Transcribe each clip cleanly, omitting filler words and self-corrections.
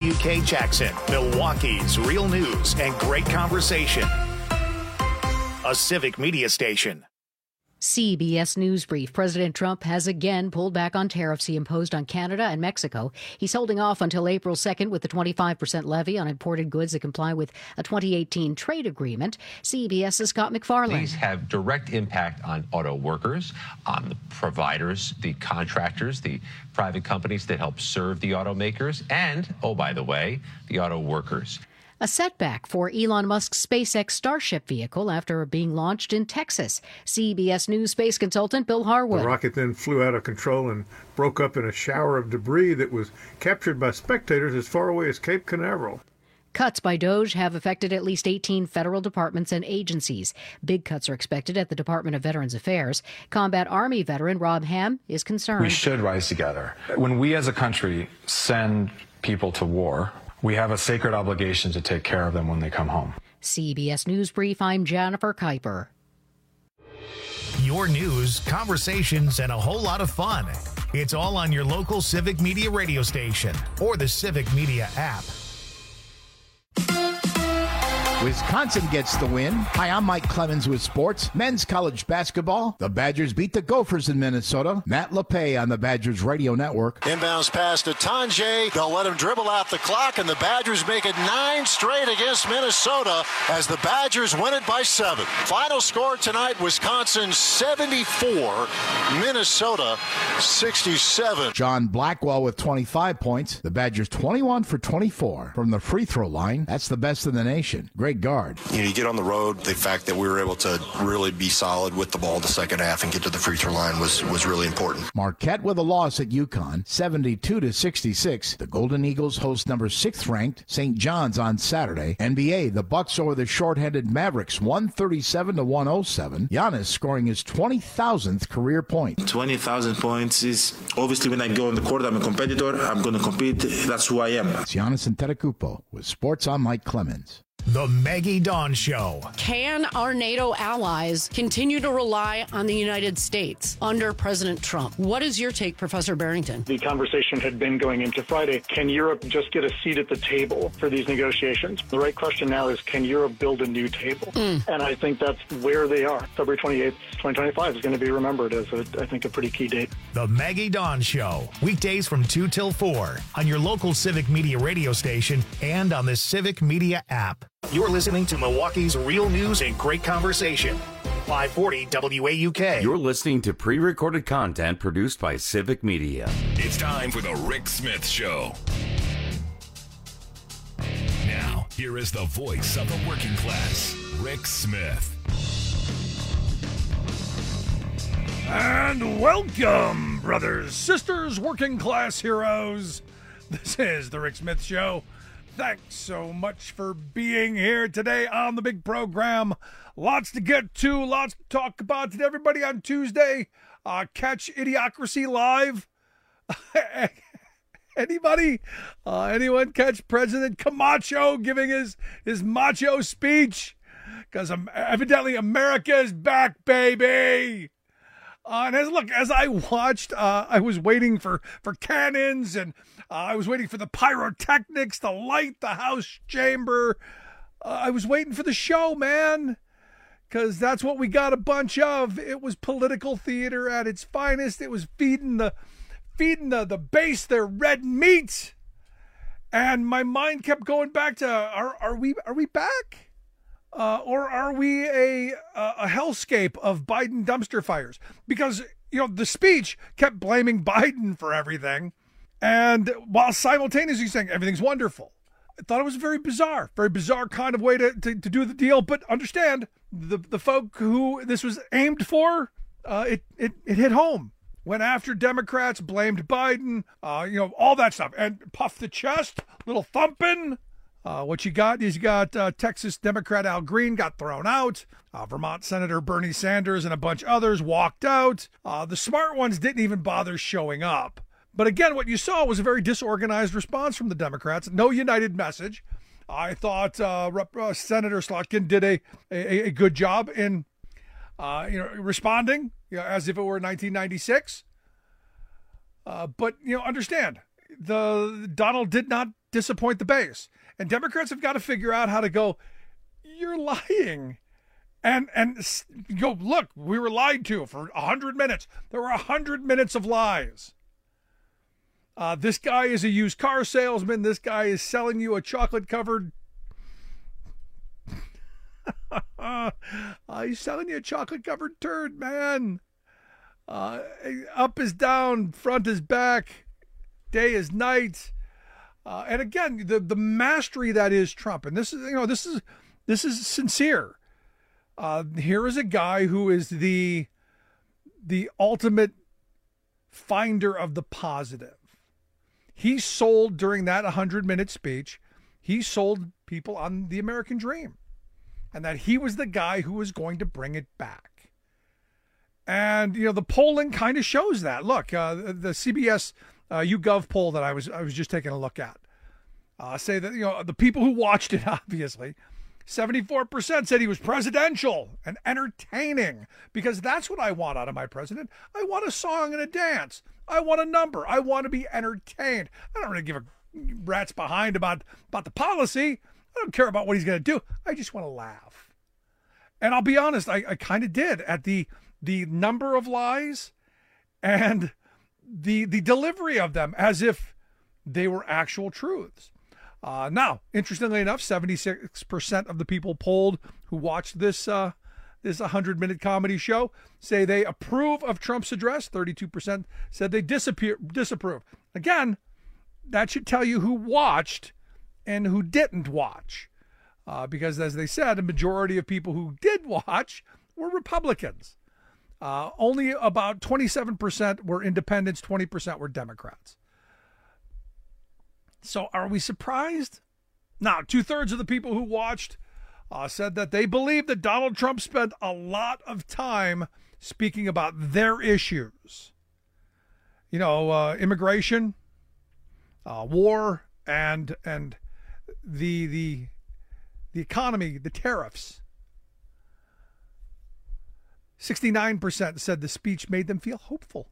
WUK Jackson, Milwaukee's real news and great conversation. A civic media station. CBS News Brief. President Trump has again pulled back on tariffs he imposed on Canada and Mexico. He's holding off until April 2nd with the 25% levy on imported goods that comply with a 2018 trade agreement. CBS's Scott McFarland. These have direct impact on auto workers, on the providers, the contractors, the private companies that help serve the automakers, and, oh, by the way, the auto workers. A setback for Elon Musk's SpaceX Starship vehicle after being launched in Texas. CBS News space consultant Bill Harwood. The rocket then flew out of control and broke up in a shower of debris that was captured by spectators as far away as Cape Canaveral. Cuts by DOGE have affected at least 18 federal departments and agencies. Big cuts are expected at the Department of Veterans Affairs. Combat Army veteran Rob Hamm is concerned. We should rise together. When we as a country send people to war, we have a sacred obligation to take care of them when they come home. CBS News Brief, I'm Jennifer Kuiper. Your news, conversations, and a whole lot of fun. It's all on your local Civic Media radio station or the Civic Media app. Wisconsin gets the win. Hi, I'm Mike Clemens with sports. Men's college basketball. The Badgers beat the Gophers in Minnesota. Matt LePay on the Badgers radio network. Inbounds pass to Tanjay. They'll let him dribble out the clock, and the Badgers make it 9 straight against Minnesota as the Badgers win it by 7. Final score tonight, Wisconsin 74, Minnesota 67. John Blackwell with 25 points. The Badgers 21 for 24 from the free throw line. That's the best in the nation. Great guard. You get on the road, the fact that we were able to really be solid with the ball the second half and get to the free throw line was really important. Marquette with a loss at UConn, 72-66. The Golden Eagles host number 6th ranked St. John's on Saturday. NBA, the Bucks over the short-handed Mavericks, 137-107. Giannis scoring his 20,000th career point. 20,000 points is obviously when I go on the court, I'm a competitor. I'm going to compete. That's who I am. It's Giannis Antetokounmpo with Sports on Mike Clemens. The Maggie Dawn Show. Can our NATO allies continue to rely on the United States under President Trump? What is your take, Professor Barrington? The conversation had been going into Friday. Can Europe just get a seat at the table for these negotiations? The right question now is, can Europe build a new table? And I think that's where they are. February 28th, 2025 is going to be remembered as, I think, a pretty key date. The Maggie Dawn Show. Weekdays from 2 till 4 on your local Civic Media radio station and on the Civic Media app. You're listening to Milwaukee's real news and great conversation. 540 WAUK. You're listening to pre-recorded content produced by Civic Media. It's time for the Rick Smith Show. Now, here is the voice of the working class, Rick Smith. And welcome, brothers, sisters, working class heroes. This is the Rick Smith Show. Thanks so much for being here today on the big program. Lots to get to, lots to talk about today. Everybody on Tuesday, catch Idiocracy live. Anybody? Anyone catch President Camacho giving his macho speech? Because evidently America is back, baby. And as I watched, I was waiting for cannons, and I was waiting for the pyrotechnics to light the House chamber. I was waiting for the show, man, because that's what we got a bunch of. It was political theater at its finest. It was feeding the base their red meat, and my mind kept going back to are we back? Or are we a hellscape of Biden dumpster fires? Because, the speech kept blaming Biden for everything, and while simultaneously saying everything's wonderful. I thought it was a very bizarre kind of way to do the deal. But understand, the folk who this was aimed for, it hit home. Went after Democrats, blamed Biden, all that stuff, and puffed the chest, little thumping. What you got is Texas Democrat Al Green got thrown out. Vermont Senator Bernie Sanders and a bunch of others walked out. The smart ones didn't even bother showing up. But again, what you saw was a very disorganized response from the Democrats. No united message. I thought Senator Slotkin did a good job in responding as if it were 1996. But understand, the Donald did not disappoint the base. And Democrats have got to figure out how to go, you're lying. And go, look, we were lied to for 100 minutes. There were 100 minutes of lies. This guy is a used car salesman. This guy is selling you a chocolate-covered... he's selling you a chocolate-covered turd, man. Up is down, front is back, day is night. And again, the mastery that is Trump. And this is sincere. Here is a guy who is the ultimate finder of the positive. He sold during that 100-minute speech, he sold people on the American dream and that he was the guy who was going to bring it back. And, the polling kind of shows that. Look, the CBS YouGov poll that I was just taking a look at say that, the people who watched it, obviously, 74% said he was presidential and entertaining, because that's what I want out of my president. I want a song and a dance. I want a number. I want to be entertained. I don't really give a rat's behind about the policy. I don't care about what he's going to do. I just want to laugh. And I'll be honest, I kind of did at the number of lies and the delivery of them as if they were actual truths. Now, interestingly enough, 76% of the people polled who watched this 100-minute comedy show say they approve of Trump's address. 32% said they disapprove. Again, that should tell you who watched and who didn't watch. Because, as they said, a majority of people who did watch were Republicans. Only about 27% were independents, 20% were Democrats. So are we surprised? Now, 2/3 of the people who watched said that they believe that Donald Trump spent a lot of time speaking about their issues. Immigration, war, and the economy, the tariffs. 69% said the speech made them feel hopeful.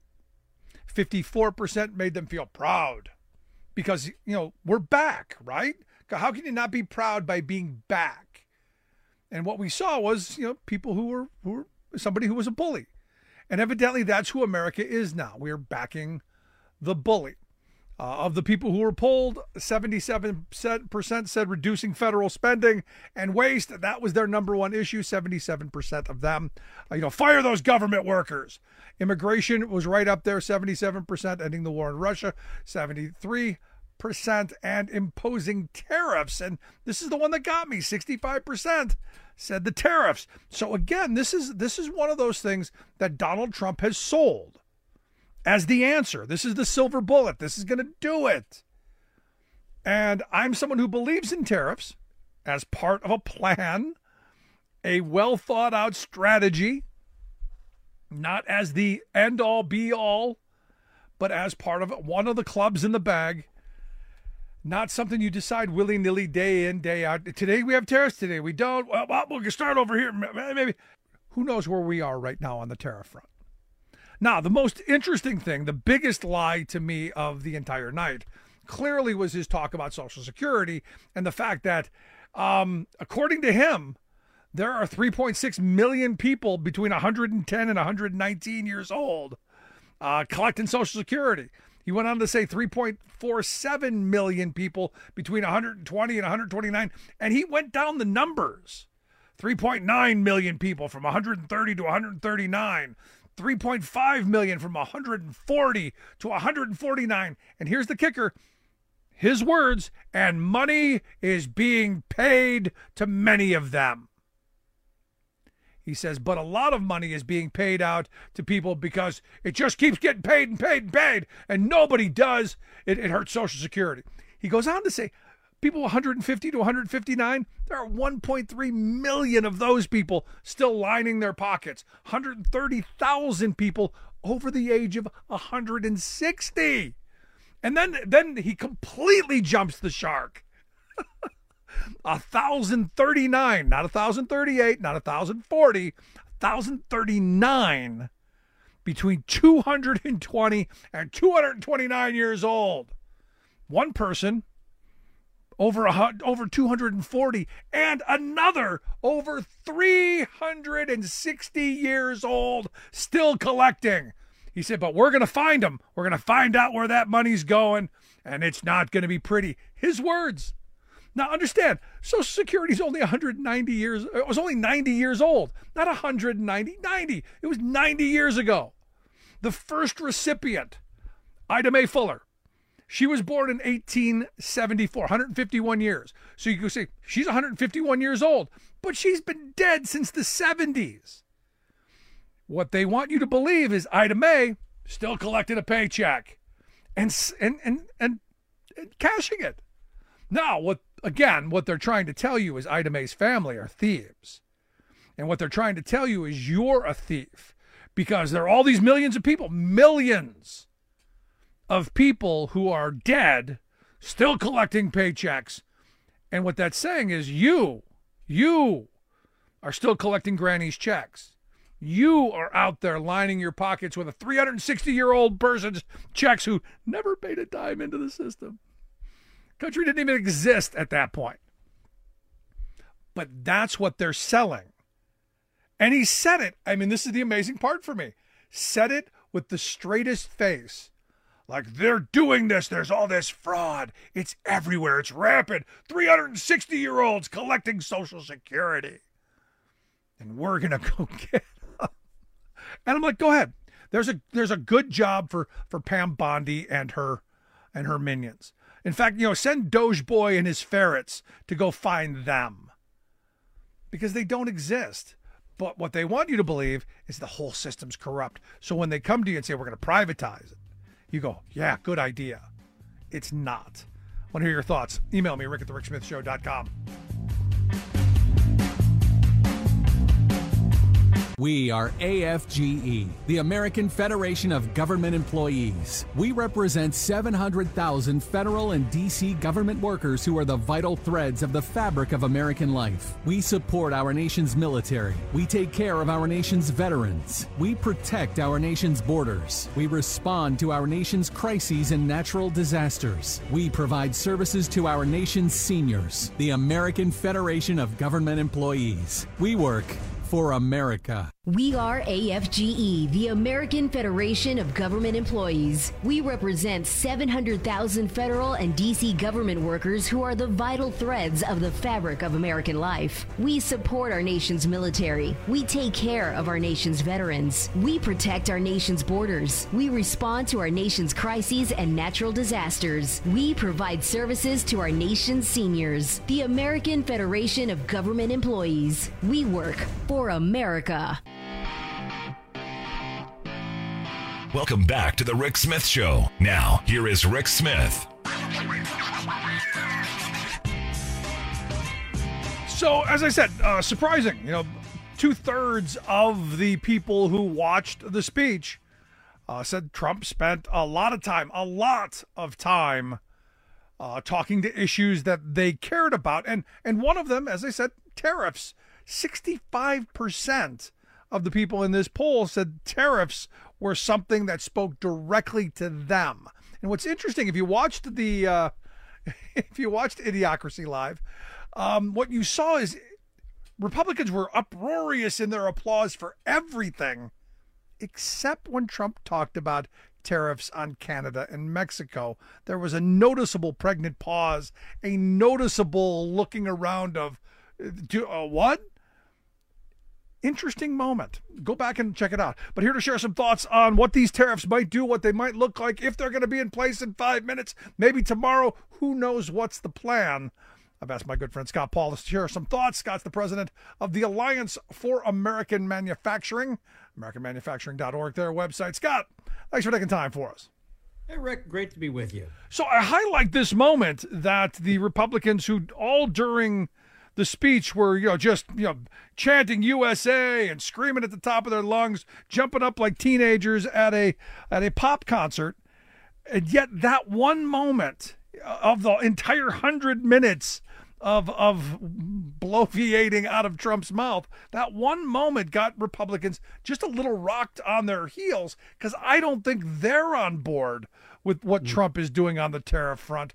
54% made them feel proud. Because, we're back, right? How can you not be proud by being back? And what we saw was, people who were somebody who was a bully. And evidently that's who America is now. We are backing the bully. Of the people who were polled, 77% said reducing federal spending and waste. That was their number one issue. 77% of them, fire those government workers. Immigration was right up there, 77%, ending the war in Russia, 73%, and imposing tariffs. And this is the one that got me, 65% said the tariffs. So again, this is one of those things that Donald Trump has sold as the answer. This is the silver bullet. This is going to do it. And I'm someone who believes in tariffs as part of a plan, a well thought out strategy, not as the end all be all, but as part of one of the clubs in the bag. Not something you decide willy-nilly day in, day out. Today we have tariffs, today we don't. Well, we'll start over here. Maybe. Who knows where we are right now on the tariff front? Now, the most interesting thing, the biggest lie to me of the entire night, clearly was his talk about Social Security and the fact that, according to him, there are 3.6 million people between 110 and 119 years old collecting Social Security. He went on to say 3.47 million people between 120 and 129, and he went down the numbers. 3.9 million people from 130 to 139. 3.5 million from 140 to 149. And here's the kicker. His words, and money is being paid to many of them. He says, but a lot of money is being paid out to people because it just keeps getting paid and paid and paid, and nobody does. It hurts Social Security. He goes on to say, people 150 to 159, there are 1.3 million of those people still lining their pockets. 130,000 people over the age of 160. And then he completely jumps the shark. 1,039, not 1,038, not 1,040, 1,039 between 220 and 229 years old. One person over 240, and another over 360 years old, still collecting. He said, but we're going to find them. We're going to find out where that money's going, and it's not going to be pretty. His words. Now, understand, Social Security is only 190 years. It was only 90 years old, not 190. 90. It was 90 years ago. The first recipient, Ida Mae Fuller. She was born in 1874, 151 years. So you could say she's 151 years old, but she's been dead since the 70s. What they want you to believe is Ida Mae still collecting a paycheck and cashing it. Now, what they're trying to tell you is Ida Mae's family are thieves. And what they're trying to tell you is you're a thief, because there are all these millions of people, millions of people who are dead, still collecting paychecks. And what that's saying is you are still collecting granny's checks. You are out there lining your pockets with a 360-year-old person's checks who never paid a dime into the system. Country didn't even exist at that point. But that's what they're selling. And he said it. I mean, this is the amazing part for me. Said it with the straightest face. Like, they're doing this. There's all this fraud. It's everywhere. It's rampant. 360-year-olds collecting Social Security. And we're going to go get them. And I'm like, go ahead. There's a good job for Pam Bondi and her minions. In fact, send Doge Boy and his ferrets to go find them. Because they don't exist. But what they want you to believe is the whole system's corrupt. So when they come to you and say, we're going to privatize it, you go, yeah, good idea. It's not. I want to hear your thoughts. Email me, rick@thericksmithshow.com. We are AFGE, the American Federation of Government Employees. We represent 700,000 federal and D.C. government workers who are the vital threads of the fabric of American life. We support our nation's military. We take care of our nation's veterans. We protect our nation's borders. We respond to our nation's crises and natural disasters. We provide services to our nation's seniors. The American Federation of Government Employees. We work for America. We are AFGE, the American Federation of Government Employees. We represent 700,000 federal and D.C. government workers who are the vital threads of the fabric of American life. We support our nation's military. We take care of our nation's veterans. We protect our nation's borders. We respond to our nation's crises and natural disasters. We provide services to our nation's seniors. The American Federation of Government Employees. We work for America. Welcome back to the Rick Smith Show. Now, here is Rick Smith. So, as I said, surprising. 2/3 of the people who watched the speech said Trump spent a lot of time talking to issues that they cared about. And one of them, as I said, tariffs. 65% of the people in this poll said tariffs were something that spoke directly to them. And what's interesting, if you watched Idiocracy Live, what you saw is Republicans were uproarious in their applause for everything, except when Trump talked about tariffs on Canada and Mexico. There was a noticeable pregnant pause, a noticeable looking around of, what? Interesting moment. Go back and check it out. But here to share some thoughts on what these tariffs might do, what they might look like, if they're going to be in place in 5 minutes, maybe tomorrow. Who knows what's the plan? I've asked my good friend Scott Paul to share some thoughts. Scott's the president of the Alliance for American Manufacturing, AmericanManufacturing.org, their website. Scott, thanks for taking time for us. Hey, Rick, great to be with you. So I highlight this moment that the Republicans who all during the speech were, chanting USA and screaming at the top of their lungs, jumping up like teenagers at a pop concert. And yet that one moment of the entire 100 minutes of bloviating out of Trump's mouth, that one moment got Republicans just a little rocked on their heels, because I don't think they're on board with what Trump is doing on the tariff front.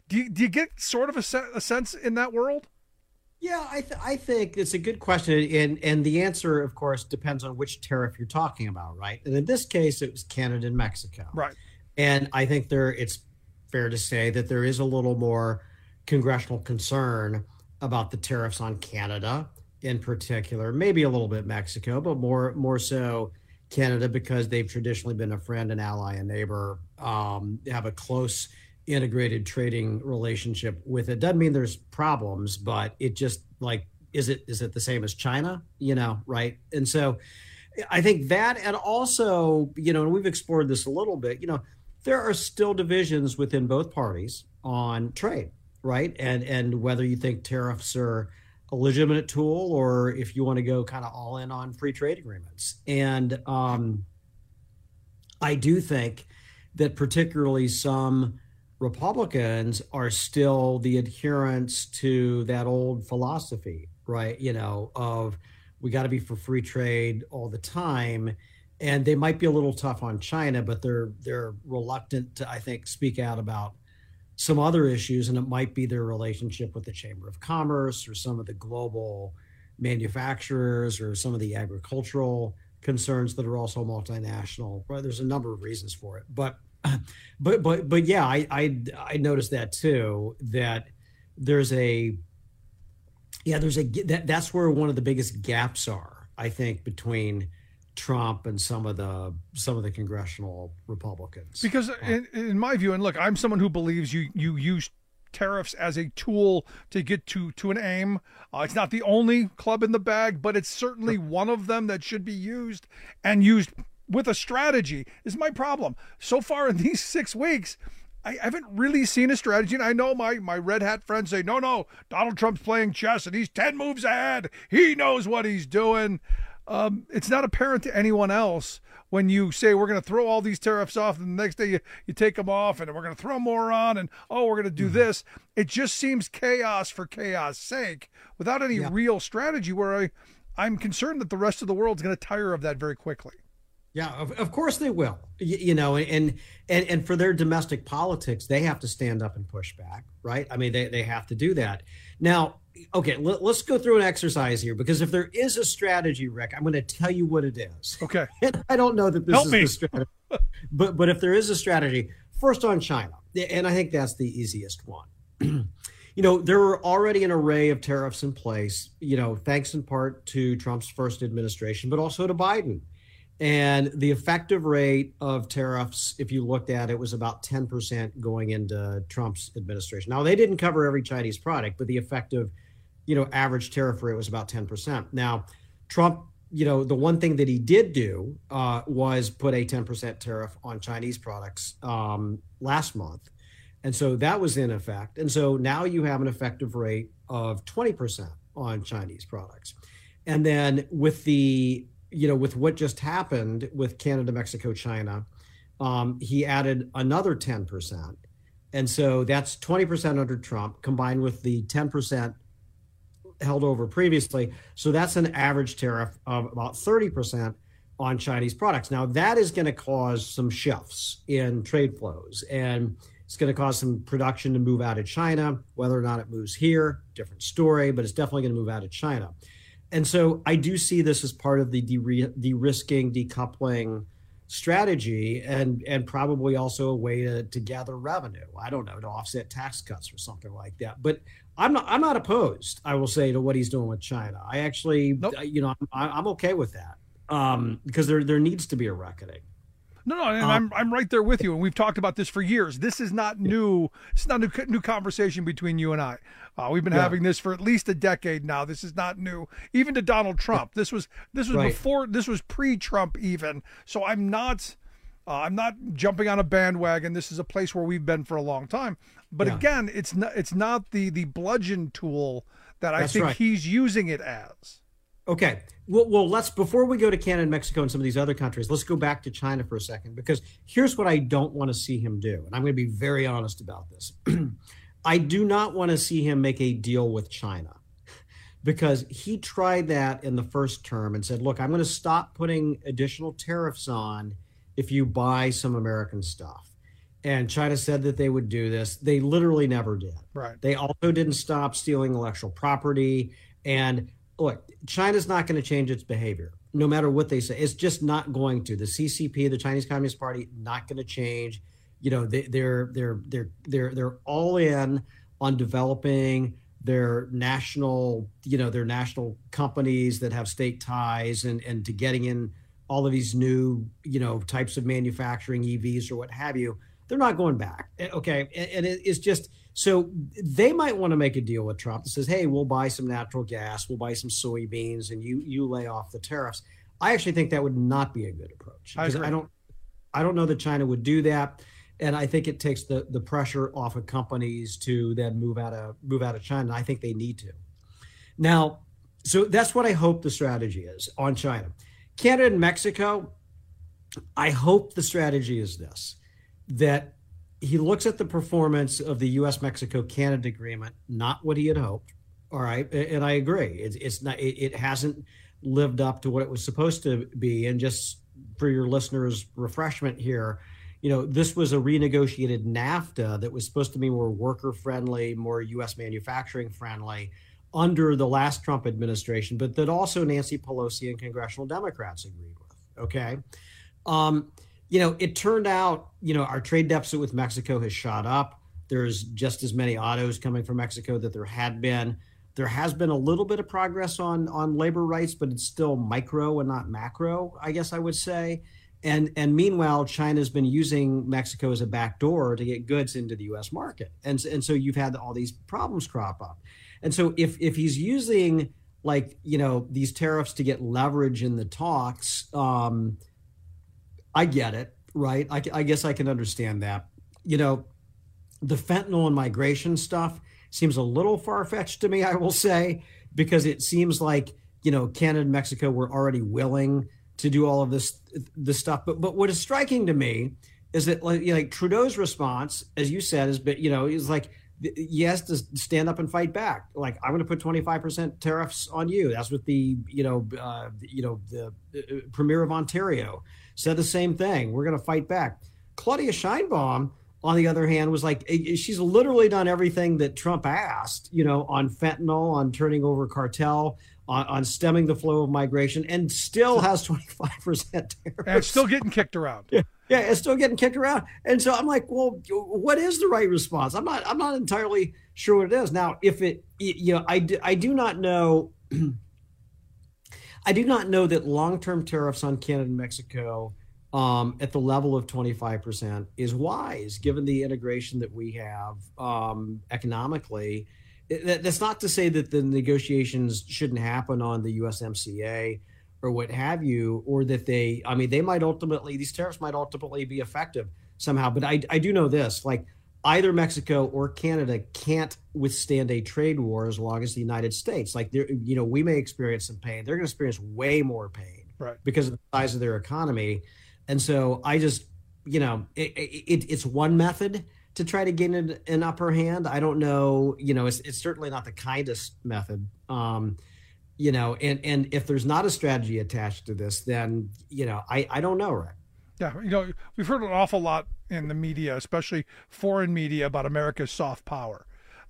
Do you get sort of a sense in that world? Yeah, I think it's a good question. And the answer, of course, depends on which tariff you're talking about, right? And in this case, it was Canada and Mexico. Right. And I think it's fair to say that there is a little more congressional concern about the tariffs on Canada in particular, maybe a little bit Mexico, but more so Canada, because they've traditionally been a friend and ally and neighbor, have a close integrated trading relationship with it. Doesn't mean there's problems, but it just like, is it the same as China? Right. And so I think that, and also, and we've explored this a little bit, there are still divisions within both parties on trade, right? And whether you think tariffs are a legitimate tool or if you want to go kind of all in on free trade agreements. And I do think that particularly some Republicans are still the adherents to that old philosophy, right? Of we got to be for free trade all the time. And they might be a little tough on China, but they're reluctant to, I think, speak out about some other issues, and it might be their relationship with the Chamber of Commerce or some of the global manufacturers or some of the agricultural concerns that are also multinational. Right? There's a number of reasons for it, but yeah, I noticed that too. That that's where one of the biggest gaps are, I think, between Trump and some of the congressional Republicans. Because in my view, and look, I'm someone who believes you use tariffs as a tool to get to an aim. It's not the only club in the bag, but it's certainly one of them that should be used, and used with a strategy is my problem. So far in these 6 weeks, I haven't really seen a strategy. And I know my red hat friends say, no, Donald Trump's playing chess and he's 10 moves ahead. He knows what he's doing. It's not apparent to anyone else when you say we're going to throw all these tariffs off and the next day you take them off and we're going to throw more on and, we're going to do this. It just seems chaos for chaos sake without any real strategy, where I'm concerned that the rest of the world's going to tire of that very quickly. Yeah, of course they will. And for their domestic politics, they have to stand up and push back, right? I mean, they have to do that. Now, okay, let's go through an exercise here, because if there is a strategy, Rick, I'm going to tell you what it is. Okay. And I don't know that this is the strategy, but if there is a strategy, first on China, and I think that's the easiest one. There were already an array of tariffs in place, thanks in part to Trump's first administration, but also to Biden. And the effective rate of tariffs, if you looked at it, was about 10% going into Trump's administration. Now, they didn't cover every Chinese product, but the effective, average tariff rate was about 10%. Now, Trump, the one thing that he did do was put a 10% tariff on Chinese products last month. And so that was in effect. And so now you have an effective rate of 20% on Chinese products. And then with with what just happened with Canada, Mexico, China, he added another 10%. And so that's 20% under Trump combined with the 10% held over previously. So that's an average tariff of about 30% on Chinese products. Now, that is going to cause some shifts in trade flows, and it's going to cause some production to move out of China. Whether or not it moves here, different story, but it's definitely going to move out of China. And so I do see this as part of the de-risking, decoupling strategy, and probably also a way to gather revenue. I don't know, to offset tax cuts or something like that. But I'm not opposed, I will say, to what he's doing with China. I actually, I'm okay with that, because there needs to be a reckoning. No, and I'm right there with you, and we've talked about this for years. This is not new. It's not a new conversation between you and I. We've been having this for at least a decade now. This is not new, even to Donald Trump. This was right before. This was pre-Trump even. So I'm not jumping on a bandwagon. This is a place where we've been for a long time. But again, it's not the bludgeon tool that I think he's using it as. Okay. Well, let's, before we go to Canada, Mexico, and some of these other countries, let's go back to China for a second, because here's what I don't want to see him do. And I'm going to be very honest about this. I do not want to see him make a deal with China, because he tried that in the first term and said, look, I'm going to stop putting additional tariffs on if you buy some American stuff. And China said that they would do this. They literally never did. Right. They also didn't stop stealing intellectual property. And look, China's not going to change its behavior, no matter what they say. It's just not going to. The CCP, the Chinese Communist Party, not going to change. You know, they're all in on developing their national companies that have state ties and to getting in all of these new, types of manufacturing, EVs or what have you. They're not going back. Okay. And it's just, so they might want to make a deal with Trump that says, hey, we'll buy some natural gas, we'll buy some soybeans, and you lay off the tariffs. I actually think that would not be a good approach. I don't know that China would do that. And I think it takes the pressure off of companies to then move out of China. And I think they need to. Now, so that's what I hope the strategy is on China. Canada and Mexico, I hope the strategy is this, that he looks at the performance of the U.S.-Mexico-Canada agreement, not what he had hoped. All right. And I agree. It hasn't lived up to what it was supposed to be. And just for your listeners' refreshment here, this was a renegotiated NAFTA that was supposed to be more worker-friendly, more U.S. manufacturing-friendly under the last Trump administration, but that also Nancy Pelosi and congressional Democrats agreed with. Okay. It turned out, our trade deficit with Mexico has shot up. There's just as many autos coming from Mexico that there had been. There has been a little bit of progress on labor rights, but it's still micro and not macro, I guess I would say. And meanwhile, China's been using Mexico as a backdoor to get goods into the U.S. market. And so you've had all these problems crop up. And so if he's using these tariffs to get leverage in the talks, I get it, right? I guess I can understand that. The fentanyl and migration stuff seems a little far-fetched to me, I will say, because it seems like, Canada and Mexico were already willing to do all of this stuff. But what is striking to me is that like Trudeau's response, as you said, is like, he has to stand up and fight back. Like, I'm going to put 25% tariffs on you. That's what the Premier of Ontario said the same thing. We're going to fight back. Claudia Sheinbaum, on the other hand, was like, she's literally done everything that Trump asked, on fentanyl, on turning over cartel, on stemming the flow of migration, and still has 25% tariffs. And it's still getting kicked around. Yeah, it's still getting kicked around. And so I'm like, well, what is the right response? I'm not entirely sure what it is. Now, if it, I do not know. I do not know that long-term tariffs on Canada and Mexico at the level of 25% is wise, given the integration that we have economically. That's not to say that the negotiations shouldn't happen on the USMCA or what have you, or that these tariffs might ultimately be effective somehow. But I do know this, like, either Mexico or Canada can't withstand a trade war as long as the United States. Like, we may experience some pain. They're going to experience way more pain, right, because of the size of their economy. And so I just, it's one method to try to gain an upper hand. I don't know, it's certainly not the kindest method. And if there's not a strategy attached to this, then, I don't know, Rick. Yeah, we've heard an awful lot in the media, especially foreign media, about America's soft power,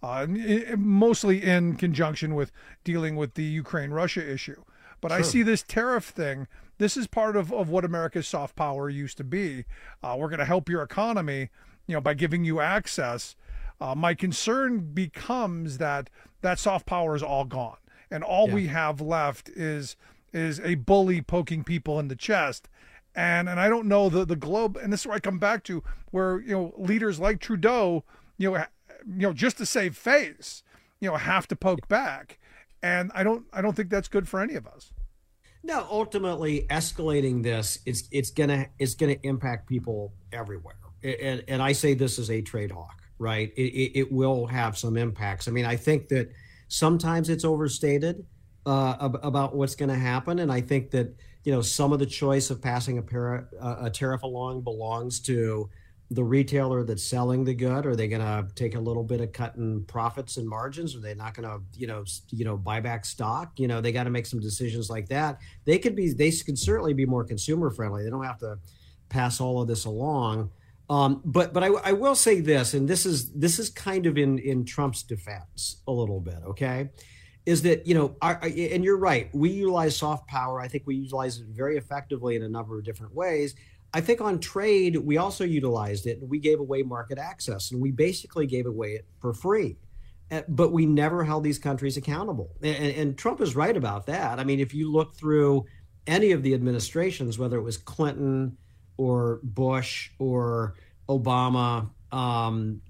mostly in conjunction with dealing with the Ukraine-Russia issue. But sure. I see this tariff thing. This is part of what America's soft power used to be. We're going to help your economy, by giving you access. My concern becomes that soft power is all gone. And all we have left is a bully poking people in the chest. And I don't know the globe, and this is where I come back to, where leaders like Trudeau, just to save face, have to poke back. And I don't think that's good for any of us. No, ultimately escalating this it's gonna impact people everywhere. And I say this as a trade hawk, right? It will have some impacts. I mean, I think that sometimes it's overstated about what's going to happen, and I think that some of the choice of passing a tariff along belongs to the retailer that's selling the good. Are they going to take a little bit of cut in profits and margins? Are they not going to buy back stock? They got to make some decisions like that. They can certainly be more consumer friendly. They don't have to pass all of this along. But I will say this, and this is kind of in Trump's defense a little bit, okay? Is that, and you're right, we utilize soft power. I think we utilize it very effectively in a number of different ways. I think on trade, we also utilized it, and we gave away market access, and we basically gave away it for free. But we never held these countries accountable. And Trump is right about that. I mean, if you look through any of the administrations, whether it was Clinton or Bush or Obama, and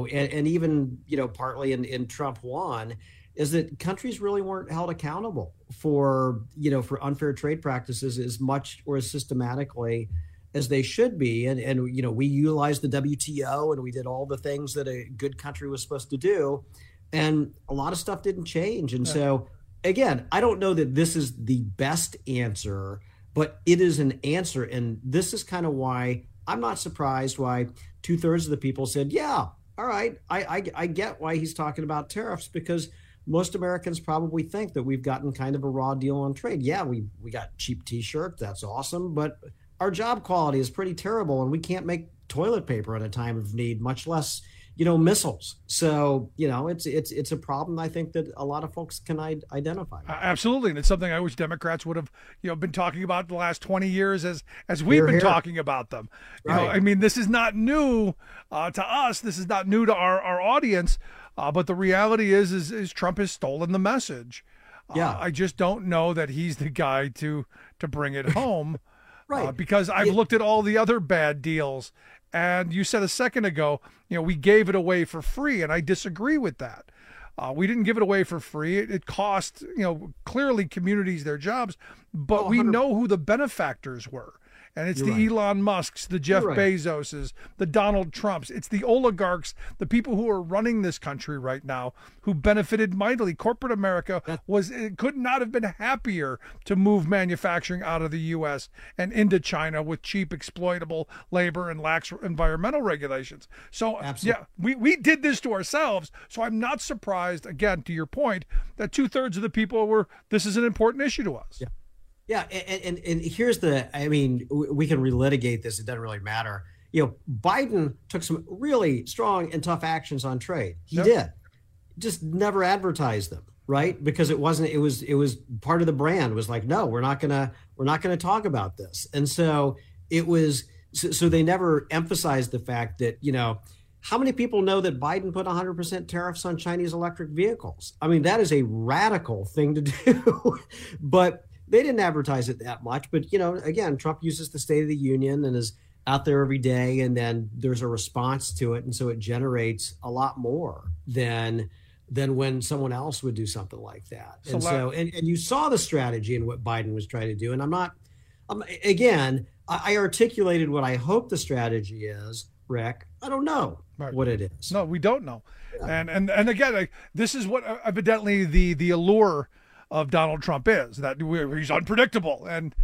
even, partly in Trump 1, is that countries really weren't held accountable for unfair trade practices as much or as systematically as they should be. And we utilized the WTO, and we did all the things that a good country was supposed to do. And a lot of stuff didn't change. And so, again, I don't know that this is the best answer, but it is an answer. And this is kind of why I'm not surprised why 2/3 of the people said, yeah, all right, I get why he's talking about tariffs, because most Americans probably think that we've gotten kind of a raw deal on trade. Yeah, we got cheap T-shirts. That's awesome. But our job quality is pretty terrible, and we can't make toilet paper in a time of need, much less, missiles. So, it's a problem I think that a lot of folks can identify. Absolutely. And it's something I wish Democrats would have, been talking about the last 20 years as we've been talking about them. Right. This is not new to us. This is not new to our audience. But the reality is Trump has stolen the message. Yeah. I just don't know that he's the guy to bring it home. Right. Because I've looked at all the other bad deals, and you said a second ago, we gave it away for free, and I disagree with that. We didn't give it away for free. It cost, clearly communities their jobs, but we know who the benefactors were. And it's Elon Musks, the Jeff Bezoses, the Donald Trumps. It's the oligarchs, the people who are running this country right now, who benefited mightily. Corporate America could not have been happier to move manufacturing out of the U.S. and into China with cheap, exploitable labor and lax environmental regulations. So, yeah, we did this to ourselves. So I'm not surprised, again, to your point, that 2/3 of the people this is an important issue to us. Yeah. Yeah, and here's we can relitigate this. It doesn't really matter. Biden took some really strong and tough actions on trade. He did, just never advertised them, right? Because it was part of the brand. It was like, no, we're not gonna talk about this. And so so they never emphasized the fact that how many people know that Biden put 100% tariffs on Chinese electric vehicles? I mean, that is a radical thing to do, but they didn't advertise it that much. But, again, Trump uses the State of the Union and is out there every day, and then there's a response to it. And so it generates a lot more than when someone else would do something like that. And you saw the strategy in what Biden was trying to do. And I articulated what I hope the strategy is, Rick. I don't know what it is. No, we don't know. Yeah. And again, this is what evidently the allure of Donald Trump is, that he's unpredictable. And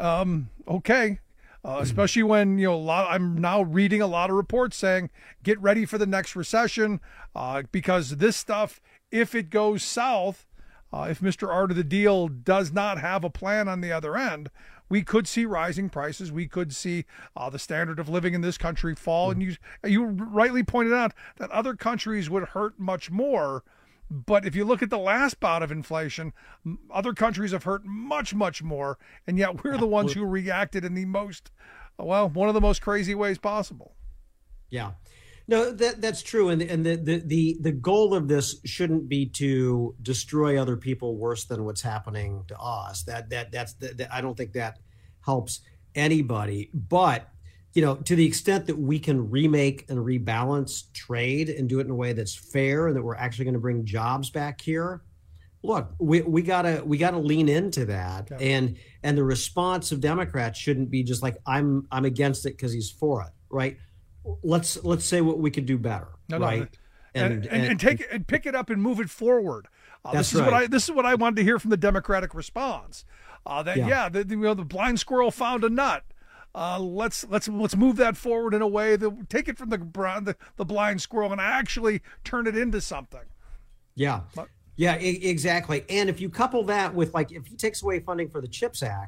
especially when I'm now reading a lot of reports saying get ready for the next recession, because this stuff, if it goes south, if Mr. Art of the Deal does not have a plan on the other end, we could see rising prices. We could see the standard of living in this country fall. And you rightly pointed out that other countries would hurt much more. But if you look at the last bout of inflation, other countries have hurt much, much more. And yet we're the ones who reacted in the most, one of the most crazy ways possible. Yeah. No, that's true. And the goal of this shouldn't be to destroy other people worse than what's happening to us. I don't think that helps anybody. But to the extent that we can remake and rebalance trade and do it in a way that's fair and that we're actually going to bring jobs back here, look, we gotta lean into that. Okay. And the response of Democrats shouldn't be just like I'm against it because he's for it, right? Let's say what we could do better, right? And take it and pick it up and move it forward. This is what I wanted to hear from the Democratic response. The blind squirrel found a nut. Let's move that forward in a way that take it from the blind squirrel and actually turn it into something. Yeah. Exactly. And if you couple that with if he takes away funding for the CHIPS Act,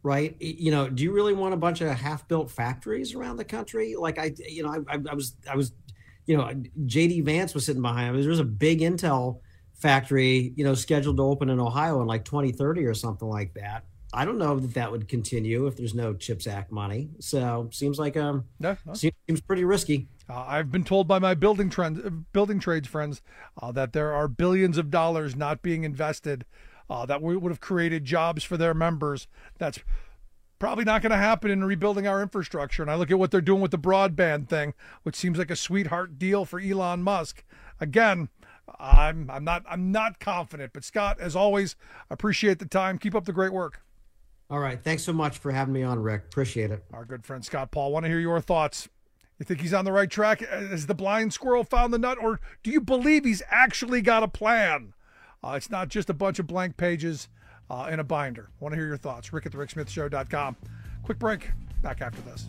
right? You know, do you really want a bunch of half-built factories around the country? Like I was, JD Vance was sitting behind me. There was a big Intel factory, scheduled to open in Ohio in like 2030 or something like that. I don't know that would continue if there's no CHIPS Act money. So seems like seems pretty risky. I've been told by my building trades friends that there are billions of dollars not being invested that would have created jobs for their members. That's probably not going to happen in rebuilding our infrastructure. And I look at what they're doing with the broadband thing, which seems like a sweetheart deal for Elon Musk. Again, I'm not confident. But Scott, as always, appreciate the time. Keep up the great work. All right. Thanks so much for having me on, Rick. Appreciate it. Our good friend Scott Paul. Want to hear your thoughts. You think he's on the right track? Has the blind squirrel found the nut? Or do you believe he's actually got a plan? It's not just a bunch of blank pages in a binder. Want to hear your thoughts. Rick at thericksmithshow.com. Quick break. Back after this.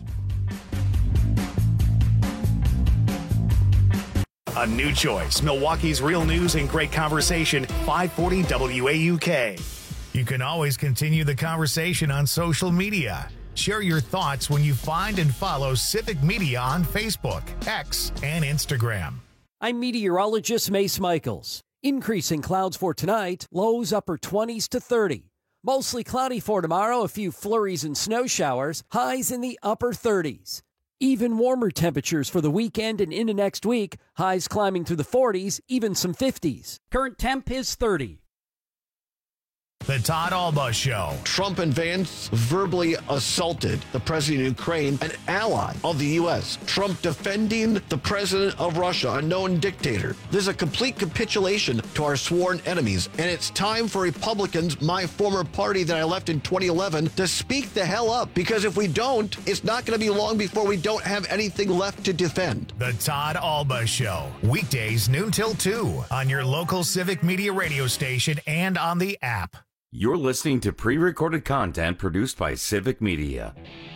A new choice. Milwaukee's real news and great conversation. 540 WAUK. You can always continue the conversation on social media. Share your thoughts when you find and follow Civic Media on Facebook, X, and Instagram. I'm meteorologist Mace Michaels. Increasing clouds for tonight, lows upper 20s to 30. Mostly cloudy for tomorrow, a few flurries and snow showers, highs in the upper 30s. Even warmer temperatures for the weekend and into next week, highs climbing through the 40s, even some 50s. Current temp is 30. The Todd Alba Show. Trump and Vance verbally assaulted the president of Ukraine, an ally of the U.S. Trump defending the president of Russia, a known dictator. This is a complete capitulation to our sworn enemies, and it's time for Republicans, my former party that I left in 2011, to speak the hell up, because if we don't, it's not going to be long before we don't have anything left to defend. The Todd Alba Show. Weekdays noon till 2 on your local Civic Media radio station and on the app. You're listening to pre-recorded content produced by Civic Media.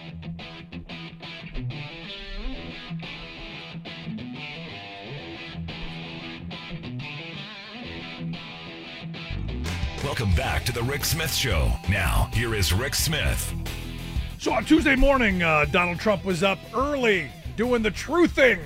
Welcome back to the Rick Smith Show. Now, here is Rick Smith. So on Tuesday morning, Donald Trump was up early doing the truthing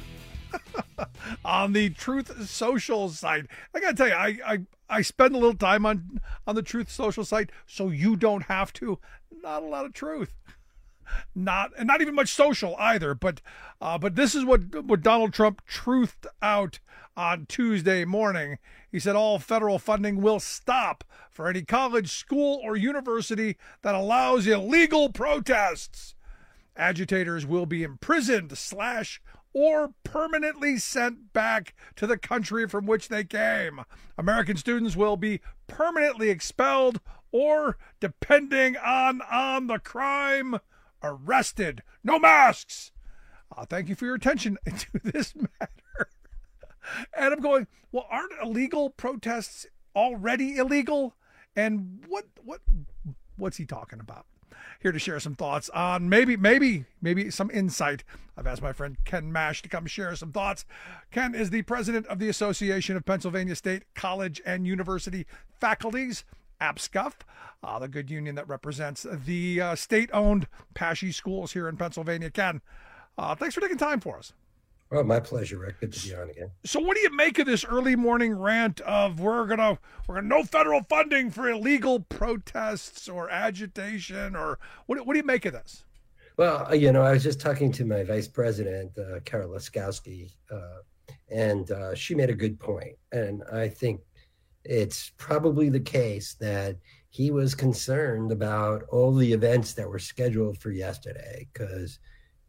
on the Truth Social site. I got to tell you, I spend a little time on the Truth Social site, so you don't have to. Not a lot of truth, not even much social either. But this is what Donald Trump truthed out on Tuesday morning. He said all federal funding will stop for any college, school, or university that allows illegal protests. Agitators will be imprisoned / or permanently sent back to the country from which they came. American students will be permanently expelled or, depending on the crime, arrested. No masks. Thank you for your attention to this matter. And I'm going, well, aren't illegal protests already illegal? And what's he talking about? Here to share some thoughts on maybe some insight. I've asked my friend Ken Mash to come share some thoughts. Ken is the president of the Association of Pennsylvania State College and University Faculties, APSCUF, the good union that represents the state-owned PASHE schools here in Pennsylvania. Ken, thanks for taking time for us. Oh, my pleasure, Rick. Good to be on again. So what do you make of this early morning rant of we're gonna no federal funding for illegal protests or agitation, or what do you make of this? Well, I was just talking to my vice president, Carol Laskowski, and she made a good point. And I think it's probably the case that he was concerned about all the events that were scheduled for yesterday, because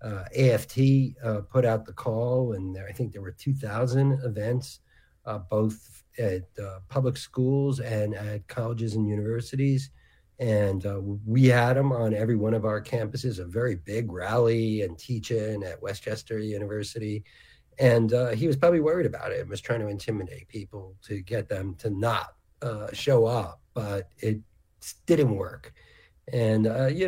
AFT put out the call, and I think there were 2,000 events, both at public schools and at colleges and universities. And we had them on every one of our campuses, a very big rally and teach-in at Westchester University. And he was probably worried about it and was trying to intimidate people to get them to not show up, but it didn't work. And,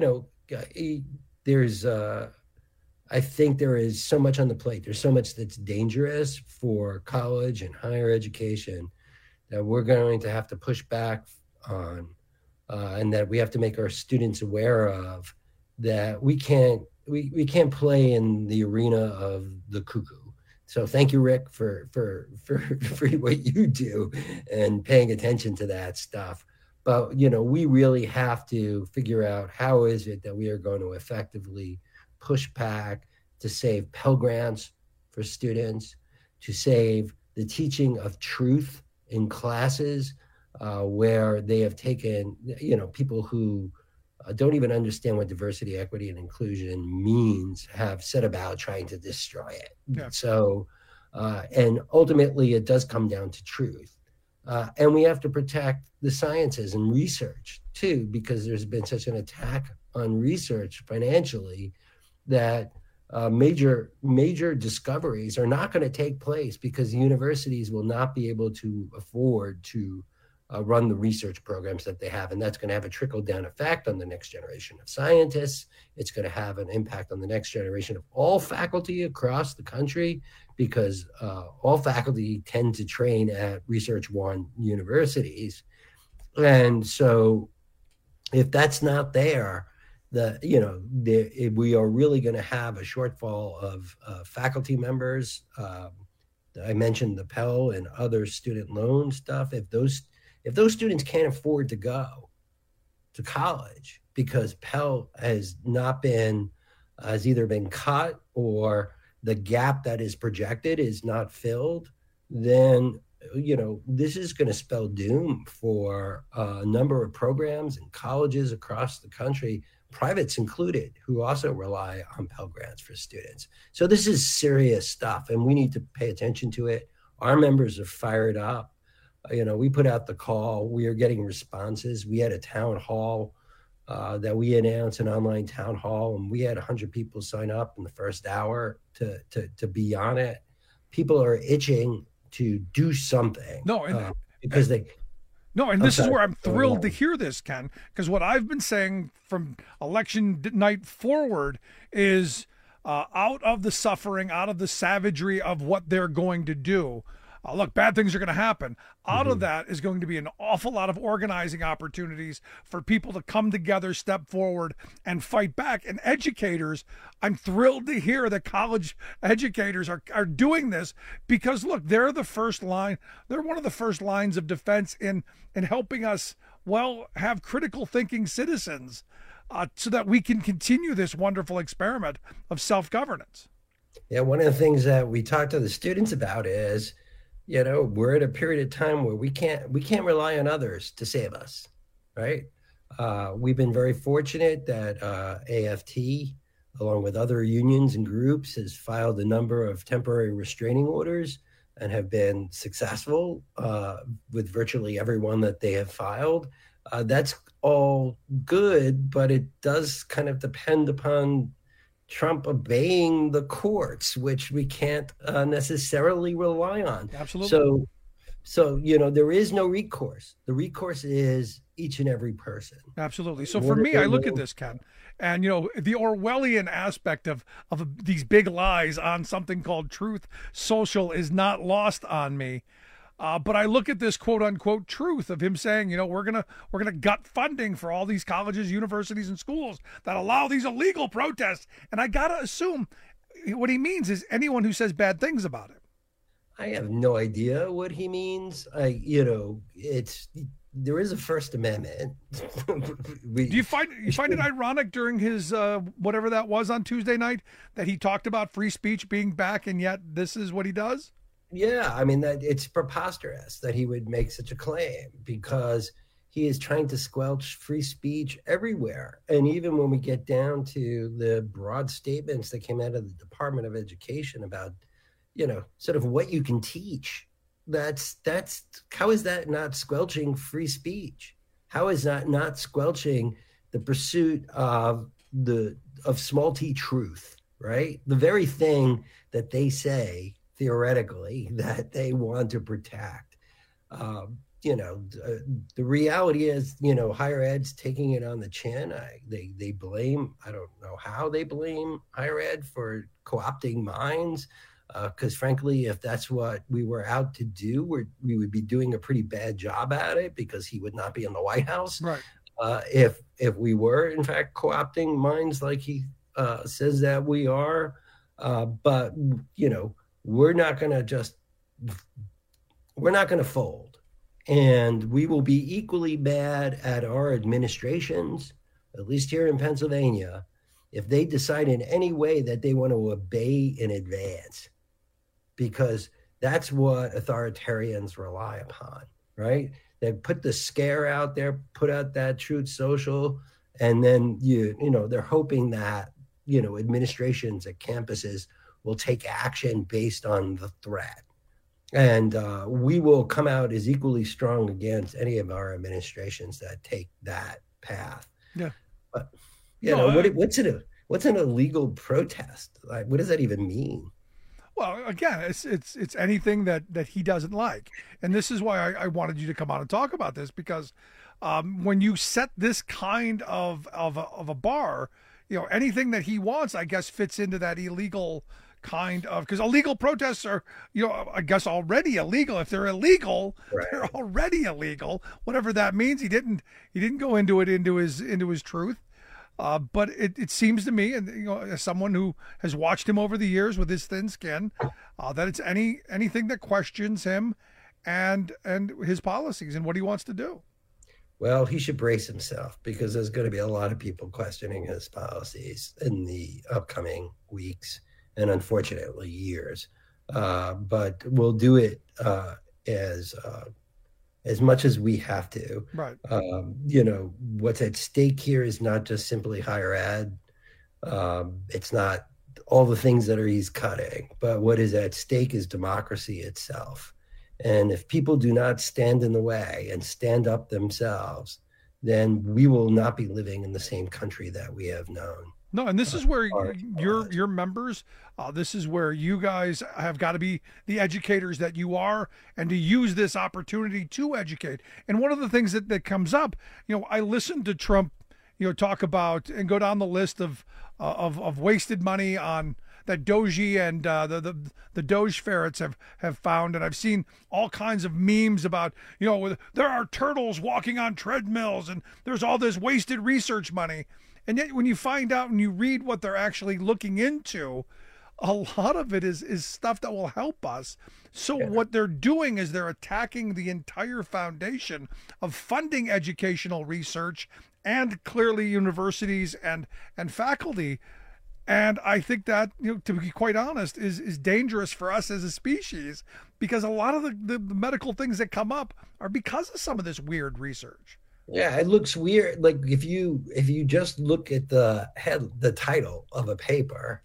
I think there is so much on the plate. There's so much that's dangerous for college and higher education that we're going to have to push back on and that we have to make our students aware of, that we can't play in the arena of the cuckoo. So thank you, Rick, for what you do and paying attention to that stuff. But, we really have to figure out how is it that we are going to effectively push back to save Pell Grants for students, to save the teaching of truth in classes where they have taken, people who don't even understand what diversity, equity, and inclusion means, have set about trying to destroy it. Yeah. So, and ultimately it does come down to truth. And we have to protect the sciences and research too, because there's been such an attack on research financially that major discoveries are not going to take place because universities will not be able to afford to run the research programs that they have. And that's going to have a trickle-down effect on the next generation of scientists. It's going to have an impact on the next generation of all faculty across the country, because all faculty tend to train at Research One universities. And so if that's not there, we are really going to have a shortfall of faculty members. I mentioned the Pell and other student loan stuff. If those students can't afford to go to college because Pell has either been cut or the gap that is projected is not filled, then, this is going to spell doom for a number of programs and colleges across the country, privates included, who also rely on Pell Grants for students. So this is serious stuff, and we need to pay attention to it. Our members are fired up. We put out the call. We are getting responses. We had a town hall that we announced, an online town hall, and we had 100 people sign up in the first hour to be on it. People are itching to do something. This is where I'm thrilled to hear this, Ken, because what I've been saying from election night forward is out of the suffering, out of the savagery of what they're going to do. Look, bad things are going to happen. Out of that is going to be an awful lot of organizing opportunities for people to come together, step forward, and fight back. And educators, I'm thrilled to hear that college educators are doing this because, look, they're the first line. They're one of the first lines of defense in helping us, have critical thinking citizens so that we can continue this wonderful experiment of self-governance. Yeah, one of the things that we talk to the students about is, we're at a period of time where we can't rely on others to save us, right? We've been very fortunate that AFT, along with other unions and groups, has filed a number of temporary restraining orders and have been successful with virtually everyone that they have filed. That's all good, but it does kind of depend upon Trump obeying the courts, which we can't necessarily rely on. Absolutely. So there is no recourse. The recourse is each and every person. Absolutely. So for me, I look at this, Ken, and the Orwellian aspect of these big lies on something called Truth Social is not lost on me. But I look at this quote unquote truth of him saying, we're gonna gut funding for all these colleges, universities, and schools that allow these illegal protests. And I gotta assume what he means is anyone who says bad things about it. I have no idea what he means. There is a First Amendment. Do you find it ironic during his whatever that was on Tuesday night that he talked about free speech being back, and yet this is what he does? Yeah, I mean, that it's preposterous that he would make such a claim, because he is trying to squelch free speech everywhere. And even when we get down to the broad statements that came out of the Department of Education about, sort of what you can teach, that's how is that not squelching free speech? How is that not squelching the pursuit of small t truth, right? The very thing that they say theoretically that they want to protect. The reality is, higher ed's taking it on the chin. They blame, I don't know how they blame higher ed for co-opting minds, because frankly, if that's what we were out to do, we would be doing a pretty bad job at it, because he would not be in the White House. Right. if we were in fact co-opting minds like he says that we are. But we're not going to fold, and we will be equally bad at our administrations, at least here in Pennsylvania, if they decide in any way that they want to obey in advance, because that's what authoritarians rely upon, right? They put the scare out there, put out that Truth Social, and then they're hoping that administrations at campuses will take action based on the threat. And we will come out as equally strong against any of our administrations that take that path. Yeah. But, what's an illegal protest? Like, what does that even mean? Well, again, it's anything that he doesn't like. And this is why I wanted you to come on and talk about this, because when you set this kind of a bar, anything that he wants, I guess, fits into that illegal kind of, because illegal protests are, I guess, already illegal. If they're illegal, right, they're already illegal, whatever that means. He didn't go into his truth. But it seems to me, and as someone who has watched him over the years with his thin skin, that it's anything that questions him and his policies and what he wants to do. Well, he should brace himself, because there's going to be a lot of people questioning his policies in the upcoming weeks and, unfortunately, years. But we'll do it as much as we have to. Right. What's at stake here is not just simply higher ed. It's not all the things that he's cutting, but what is at stake is democracy itself. And if people do not stand in the way and stand up themselves, then we will not be living in the same country that we have known. No, and this is where your members, this is where you guys have got to be the educators that you are, and to use this opportunity to educate. And one of the things that comes up, I listened to Trump, talk about and go down the list of wasted money on that Doji and the Doge ferrets have found, and I've seen all kinds of memes about there are turtles walking on treadmills, and there's all this wasted research money. And yet when you find out and you read what they're actually looking into, a lot of it is stuff that will help us. So what they're doing is they're attacking the entire foundation of funding educational research, and clearly universities and faculty. And I think that, to be quite honest, is dangerous for us as a species, because a lot of the medical things that come up are because of some of this weird research. Yeah, it looks weird. Like if you just look at the title of a paper,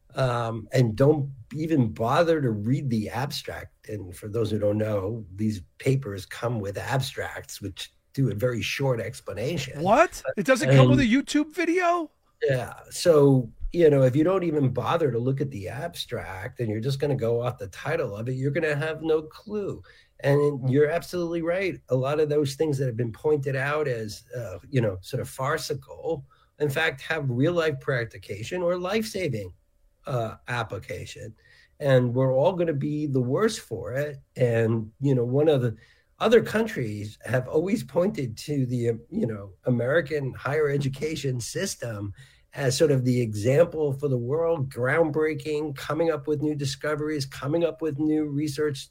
and don't even bother to read the abstract. And for those who don't know, these papers come with abstracts, which do a very short explanation. What? It doesn't come with a YouTube video? Yeah. So, if you don't even bother to look at the abstract and you're just going to go off the title of it, you're going to have no clue. And you're absolutely right. A lot of those things that have been pointed out as, sort of farcical, in fact, have real life practication or life-saving application. And we're all going to be the worse for it. And, one of the other countries have always pointed to the, American higher education system as sort of the example for the world, groundbreaking, coming up with new discoveries, coming up with new research,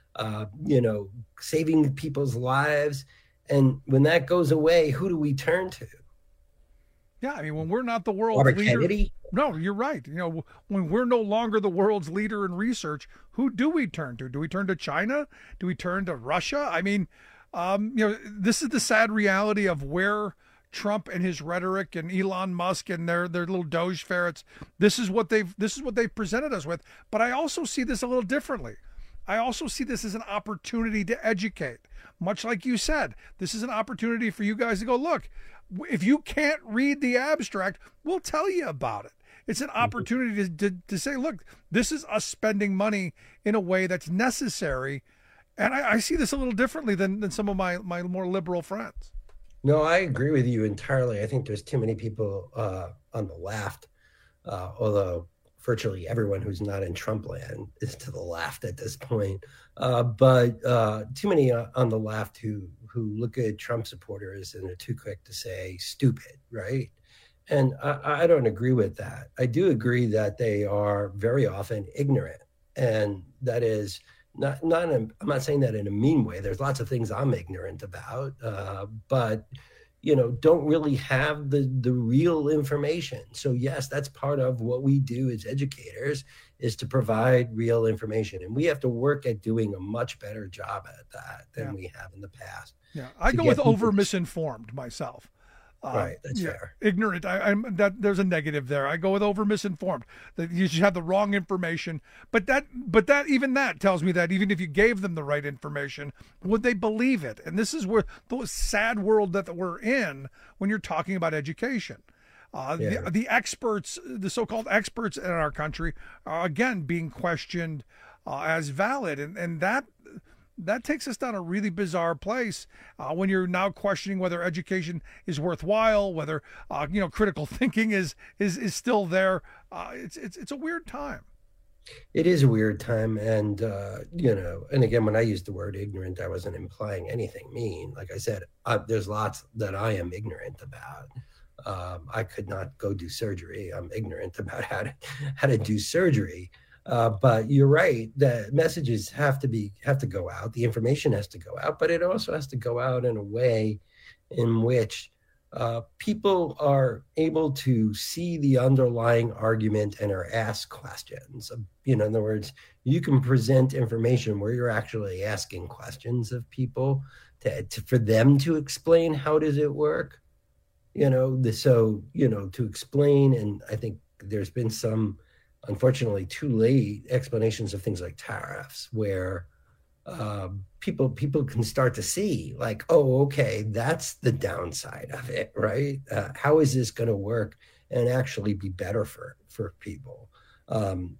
saving people's lives. And when that goes away, who do we turn to? Yeah, I mean, when we're not the world's leader. Kennedy? No, you're right. When we're no longer the world's leader in research, who do we turn to? Do we turn to China? Do we turn to Russia? I mean, this is the sad reality of where Trump and his rhetoric and Elon Musk and their little Doge ferrets. This is what they've presented us with. But I also see this a little differently. I also see this as an opportunity to educate. Much like you said, this is an opportunity for you guys to go, look, if you can't read the abstract, we'll tell you about it. It's an opportunity to say, look, this is us spending money in a way that's necessary. And I see this a little differently than some of my more liberal friends. No, I agree with you entirely. I think there's too many people on the left, although virtually everyone who's not in Trump land is to the left at this point. But too many on the left who who look at Trump supporters and are too quick to say stupid, right? And I don't agree with that. I do agree that they are very often ignorant, and that is I'm not saying that in a mean way. There's lots of things I'm ignorant about, but don't really have the real information. So yes, that's part of what we do as educators, is to provide real information, and we have to work at doing a much better job at that than we have in the past. Yeah, I go with over misinformed myself. Right, that's fair. Ignorant. That there's a negative there. I go with over misinformed. That you should have the wrong information. But that even that tells me that even if you gave them the right information, would they believe it? And this is where the sad world that we're in when you're talking about education. The experts, the so-called experts in our country, are again being questioned as valid, and that takes us down a really bizarre place when you're now questioning whether education is worthwhile, whether critical thinking is still there. It's a weird time. It is a weird time, and and again, when I used the word ignorant, I wasn't implying anything mean. Like I said, there's lots that I am ignorant about. I could not go do surgery. I'm ignorant about how to do surgery. But you're right, the messages have to go out. The information has to go out, but it also has to go out in a way in which people are able to see the underlying argument and are asked questions. In other words, you can present information where you're actually asking questions of people for them to explain how does it work. To explain, and I think there's been some, unfortunately, too late explanations of things like tariffs, where people can start to see, like, oh, okay, that's the downside of it, right? How is this going to work and actually be better for people? And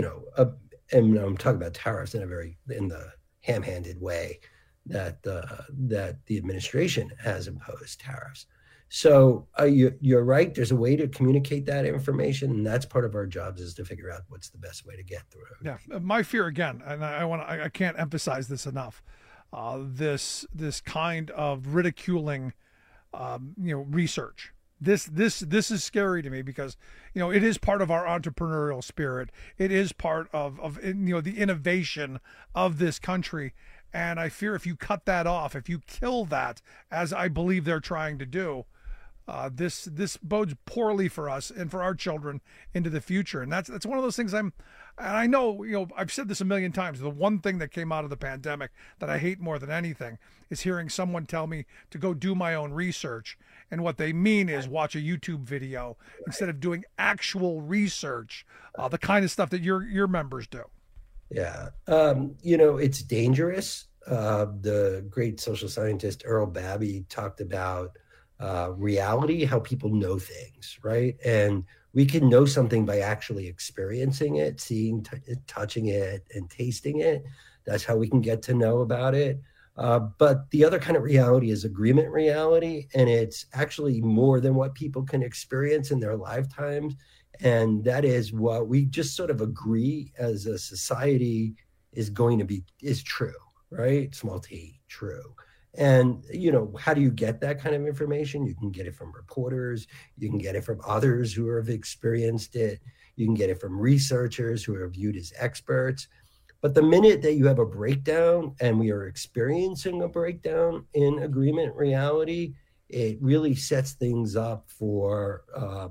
I'm talking about tariffs in the ham-handed way that the administration has imposed tariffs. So you're right. There's a way to communicate that information, and that's part of our jobs, is to figure out what's the best way to get through it. Yeah, my fear again, and I can't emphasize this enough. This kind of ridiculing, research. This is scary to me because it is part of our entrepreneurial spirit. It is part of the innovation of this country. And I fear if you cut that off, if you kill that, as I believe they're trying to do, this bodes poorly for us and for our children into the future. And that's one of those things I know, I've said this a million times. The one thing that came out of the pandemic that I hate more than anything is hearing someone tell me to go do my own research. And what they mean is watch a YouTube video instead of doing actual research, the kind of stuff that your members do. Yeah. It's dangerous. The great social scientist Earl Babby talked about reality, how people know things, right? And we can know something by actually experiencing it, seeing, touching it, and tasting it. That's how we can get to know about it. But the other kind of reality is agreement reality, and it's actually more than what people can experience in their lifetimes. And that is what we just sort of agree as a society is true, right? Small t, true. And, how do you get that kind of information? You can get it from reporters. You can get it from others who have experienced it. You can get it from researchers who are viewed as experts. But the minute that you have a breakdown, and we are experiencing a breakdown in agreement reality, it really sets things up for,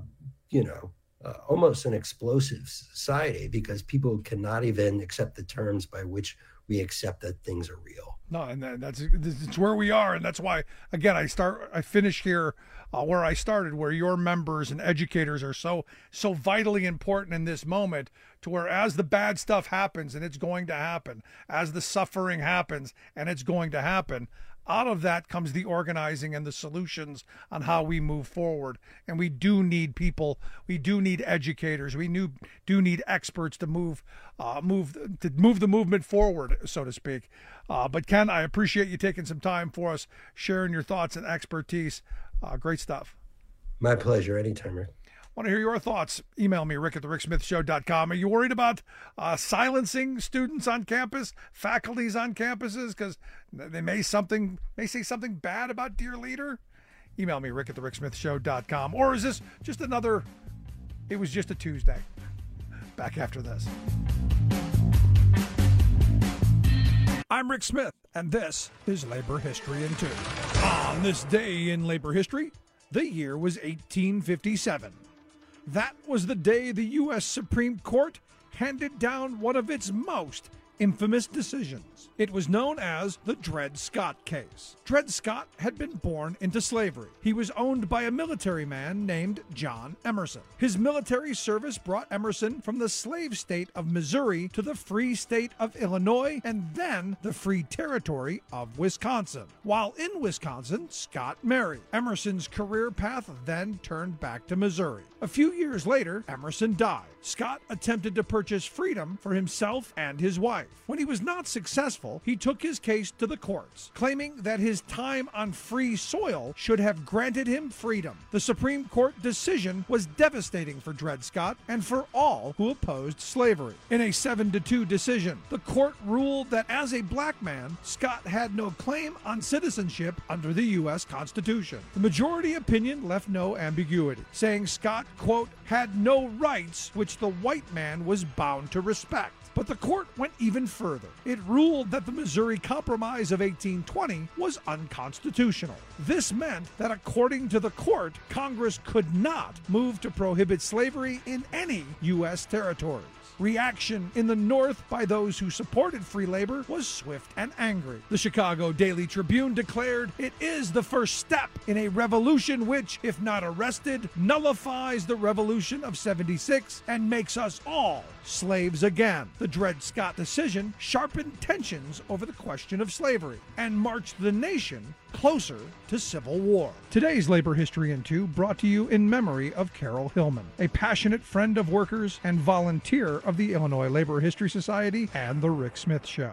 almost an explosive society, because people cannot even accept the terms by which we accept that things are real. No, and it's where we are, and that's why, again, I finish here where I started, where your members and educators are so vitally important in this moment, to where as the bad stuff happens, and it's going to happen, as the suffering happens, and it's going to happen, out of that comes the organizing and the solutions on how we move forward. And we do need people. We do need educators. We do need experts to move the movement forward, so to speak. But Ken, I appreciate you taking some time for us, sharing your thoughts and expertise. Great stuff. My pleasure. Anytime, Rick. Want to hear your thoughts? Email me, rick@thericksmithshow.com. Are you worried about silencing students on campus, faculties on campuses, because they may say something bad about Dear Leader? Email me, rick@thericksmithshow.com. Or is this just another, it was just a Tuesday? Back after this. I'm Rick Smith, and this is Labor History in 2. On this day in labor history, the year was 1857. That was the day the U.S. Supreme Court handed down one of its most infamous decisions. It was known as the Dred Scott case. Dred Scott had been born into slavery. He was owned by a military man named John Emerson. His military service brought Emerson from the slave state of Missouri to the free state of Illinois and then the free territory of Wisconsin. While in Wisconsin, Scott married. Emerson's career path then turned back to Missouri. A few years later, Emerson died. Scott attempted to purchase freedom for himself and his wife. When he was not successful, he took his case to the courts, claiming that his time on free soil should have granted him freedom. The Supreme Court decision was devastating for Dred Scott and for all who opposed slavery. In a 7-2 decision, the court ruled that as a black man, Scott had no claim on citizenship under the U.S. Constitution. The majority opinion left no ambiguity, saying Scott, quote, had no rights which the white man was bound to respect. But the court went even further. It ruled that the Missouri Compromise of 1820 was unconstitutional. This meant that according to the court, Congress could not move to prohibit slavery in any U.S. territories. Reaction in the North by those who supported free labor was swift and angry. The Chicago Daily Tribune declared, "It is the first step in a revolution which, if not arrested, nullifies the Revolution of '76 and makes us all slaves again." The Dred Scott decision sharpened tensions over the question of slavery and marched the nation closer to civil war. Today's Labor History in 2 brought to you in memory of Carol Hillman, a passionate friend of workers and volunteer of the Illinois Labor History Society and The Rick Smith Show.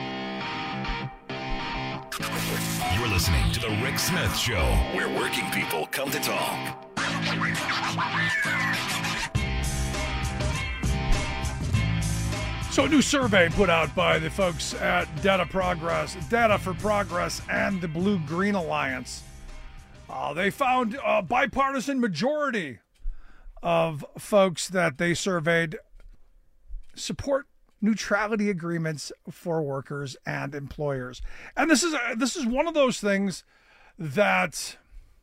You're listening to The Rick Smith Show, where working people come to talk. So a new survey put out by the folks at Data for Progress and the Blue Green Alliance. They found a bipartisan majority of folks that they surveyed support neutrality agreements for workers and employers. And this is one of those things that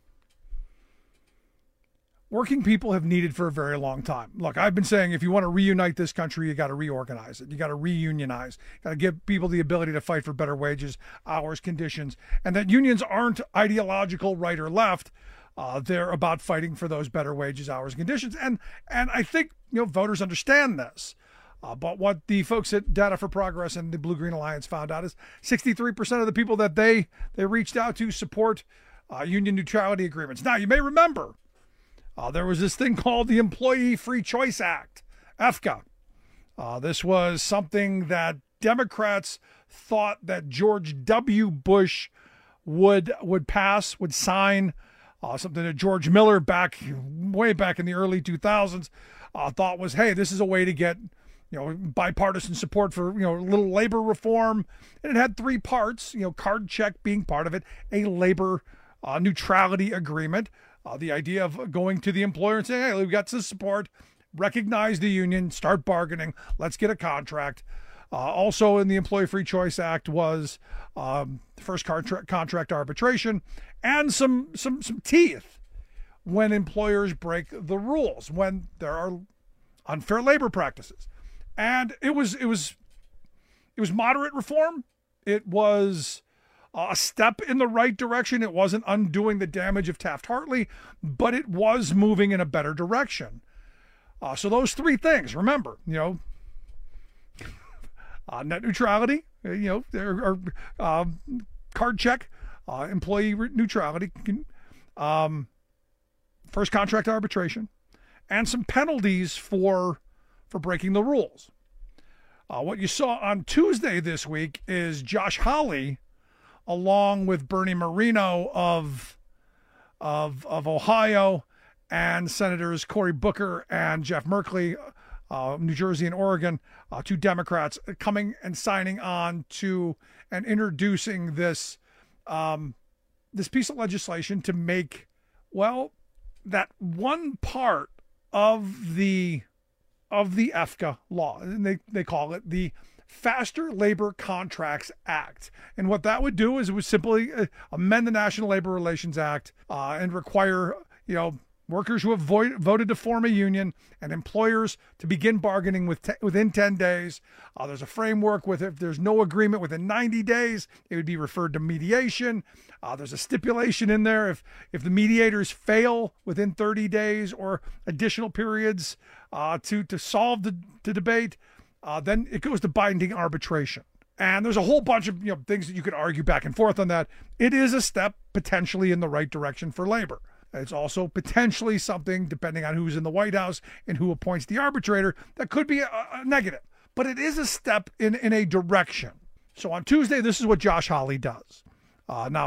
working people have needed for a very long time. Look, I've been saying if you want to reunite this country, you got to reorganize it. You got to reunionize. You got to give people the ability to fight for better wages, hours, conditions, and that unions aren't ideological right or left. They're about fighting for those better wages, hours, and conditions. And I think voters understand this. But what the folks at Data for Progress and the Blue Green Alliance found out is 63% of the people that they reached out to support union neutrality agreements. Now, you may remember there was this thing called the Employee Free Choice Act, EFCA. This was something that Democrats thought that George W. Bush would pass, would sign, something that George Miller way back in the early 2000s thought was, hey, this is a way to get bipartisan support for little labor reform. And it had 3 parts, card check being part of it, a labor neutrality agreement. The idea of going to the employer and saying, hey, we've got some support, recognize the union, start bargaining, let's get a contract. Also in the Employee Free Choice Act was first contract arbitration and some teeth when employers break the rules, when there are unfair labor practices. And it was moderate reform. It was a step in the right direction. It wasn't undoing the damage of Taft-Hartley, but it was moving in a better direction. So those 3 things, remember, net neutrality, there are card check, employee neutrality, first contract arbitration, and some penalties for breaking the rules. What you saw on Tuesday this week is Josh Hawley, along with Bernie Moreno of Ohio and Senators Cory Booker and Jeff Merkley, New Jersey and Oregon, 2 Democrats, coming and signing on to and introducing this this piece of legislation to make, well, that one part of the FCA law, and they call it the Faster Labor Contracts Act. And what that would do is it would simply amend the National Labor Relations Act and require, workers who have voted to form a union and employers to begin bargaining within 10 days. There's a framework with if there's no agreement within 90 days, it would be referred to mediation. There's a stipulation in there if the mediators fail within 30 days or additional periods to solve the debate, then it goes to binding arbitration. And there's a whole bunch of things that you could argue back and forth on that. It is a step potentially in the right direction for labor. It's also potentially something, depending on who's in the White House and who appoints the arbitrator, that could be a negative. But it is a step in a direction. So on Tuesday, this is what Josh Hawley does. Now,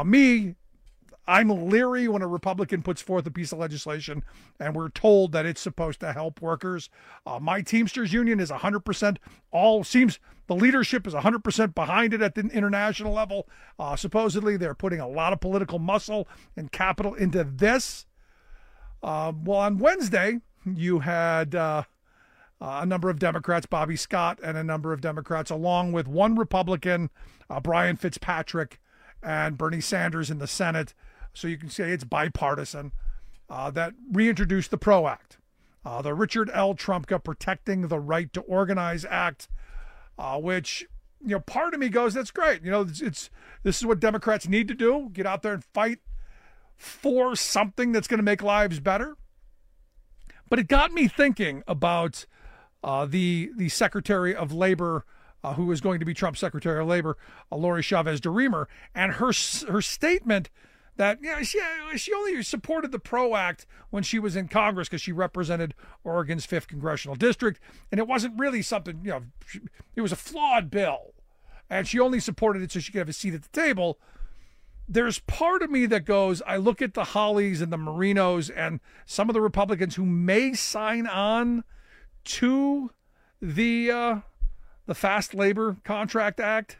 I'm leery when a Republican puts forth a piece of legislation and we're told that it's supposed to help workers. My Teamsters union is 100%, the leadership is 100% behind it at the international level. Supposedly, they're putting a lot of political muscle and capital into this. Well, on Wednesday, you had a number of Democrats, Bobby Scott, and a number of Democrats, along with one Republican, Brian Fitzpatrick, and Bernie Sanders in the Senate. So you can say it's bipartisan, that reintroduced the PRO Act, the Richard L. Trumka Protecting the Right to Organize Act, which, part of me goes, that's great. This is what Democrats need to do, get out there and fight for something that's going to make lives better. But it got me thinking about the Secretary of Labor, who is going to be Trump's Secretary of Labor, Lori Chavez DeRemer, and her statement that she only supported the PRO Act when she was in Congress because she represented Oregon's 5th Congressional District, and it wasn't really something, it was a flawed bill, and she only supported it so she could have a seat at the table. There's part of me that goes, I look at the Hawleys and the Marinos and some of the Republicans who may sign on to the Fast Labor Contract Act,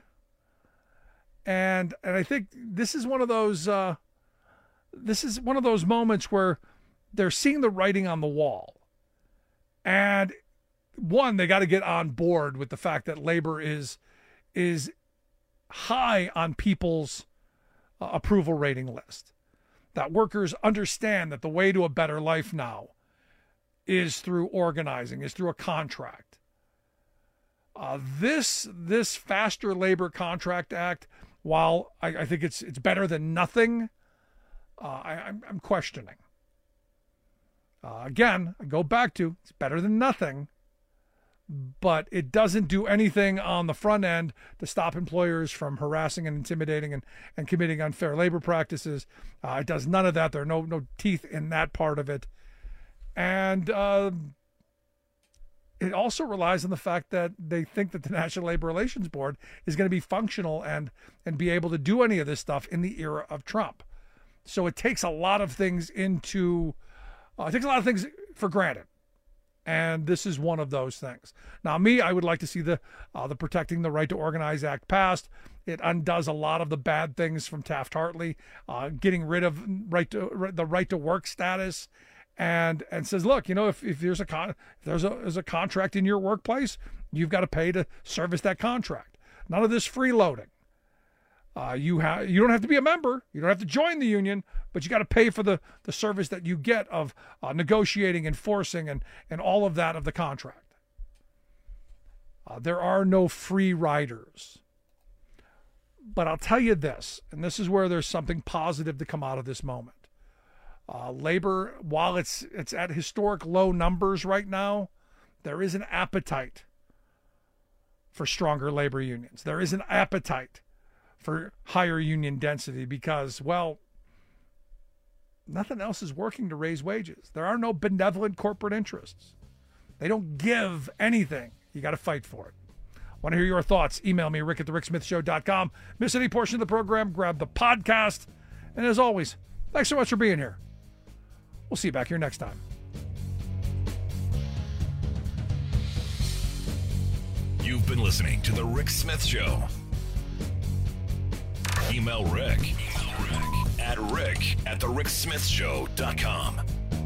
and I think this is one of those moments where they're seeing the writing on the wall. And one, they got to get on board with the fact that labor is high on people's approval rating list. That workers understand that the way to a better life now is through organizing, is through a contract. This Faster Labor Contract Act, while I think it's better than nothing, I'm questioning. Again, I go back to it's better than nothing, but it doesn't do anything on the front end to stop employers from harassing and intimidating and committing unfair labor practices. It does none of that. There are no teeth in that part of it. And it also relies on the fact that they think that the National Labor Relations Board is going to be functional and be able to do any of this stuff in the era of Trump. So it takes a lot of things for granted. And this is one of those things. Now, I would like to see the Protecting the Right to Organize Act passed. It undoes a lot of the bad things from Taft-Hartley, getting rid of the right to work status, and says, look, if there's a contract in your workplace, you've got to pay to service that contract. None of this freeloading. You don't have to be a member. You don't have to join the union, but you got to pay for the service that you get of negotiating, enforcing, and all of that of the contract. There are no free riders. But I'll tell you this, and this is where there's something positive to come out of this moment. Labor, while it's at historic low numbers right now, there is an appetite for stronger labor unions. There is an appetite for higher union density because, well, nothing else is working to raise wages. There are no benevolent corporate interests. They don't give anything. You got to fight for it. Want to hear your thoughts? Email me, rick@thericksmithshow.com. Miss any portion of the program, grab the podcast. And as always, thanks so much for being here. We'll see you back here next time. You've been listening to The Rick Smith Show. Email Rick at rick@thericksmithshow.com.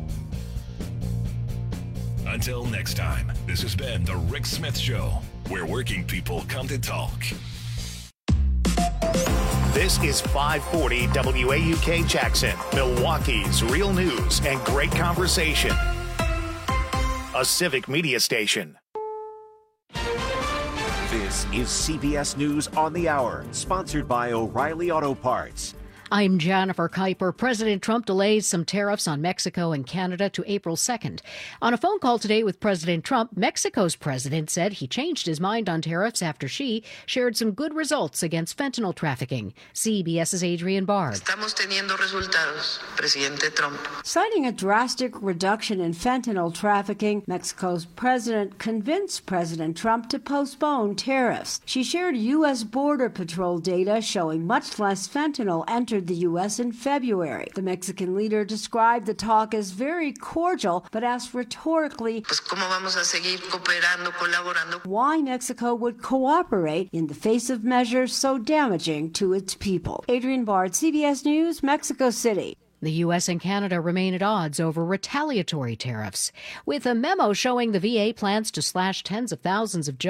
Until next time, this has been The Rick Smith Show, where working people come to talk. This is 540 WAUK Jackson, Milwaukee's real news and great conversation. A civic media station. This is CBS News on the Hour, sponsored by O'Reilly Auto Parts. I'm Jennifer Kuiper. President Trump delays some tariffs on Mexico and Canada to April 2nd. On a phone call today with President Trump, Mexico's president said he changed his mind on tariffs after she shared some good results against fentanyl trafficking. CBS's Adrienne Barr. Estamos teniendo resultados, Presidente Trump. Citing a drastic reduction in fentanyl trafficking, Mexico's president convinced President Trump to postpone tariffs. She shared U.S. Border Patrol data showing much less fentanyl entered the U.S. in February. The Mexican leader described the talk as very cordial, but asked rhetorically, ¿Cómo vamos a seguir cooperando, colaborando? Why Mexico would cooperate in the face of measures so damaging to its people. Adrienne Bard, CBS News, Mexico City. The U.S. and Canada remain at odds over retaliatory tariffs, with a memo showing the VA plans to slash tens of thousands of jobs.